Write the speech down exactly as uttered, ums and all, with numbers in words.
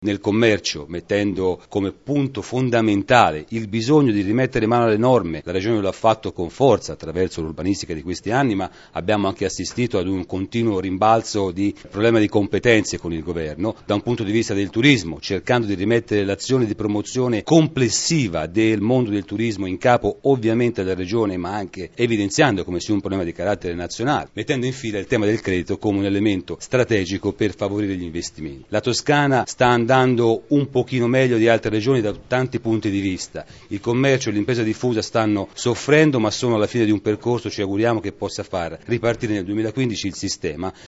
nel commercio, mettendo come punto fondamentale il bisogno di rimettere mano alle norme. La Regione lo ha fatto con forza attraverso l'urbanistica di questi anni, ma abbiamo anche assistito ad un continuo rimbalzo di problema di competenze con il governo. Da un punto di vista del turismo, cercando di rimettere l'azione di promozione complessiva del mondo del turismo in capo ovviamente alla Regione, ma anche evidenziando come sia un problema di carattere nazionale, mettendo in fila il tema del credito come un elemento strategico per favorire gli investimenti. La Toscana sta andando andando un pochino meglio di altre regioni da tanti punti di vista. Il commercio e l'impresa diffusa stanno soffrendo, ma sono alla fine di un percorso, ci auguriamo che possa far ripartire nel duemilaquindici il sistema.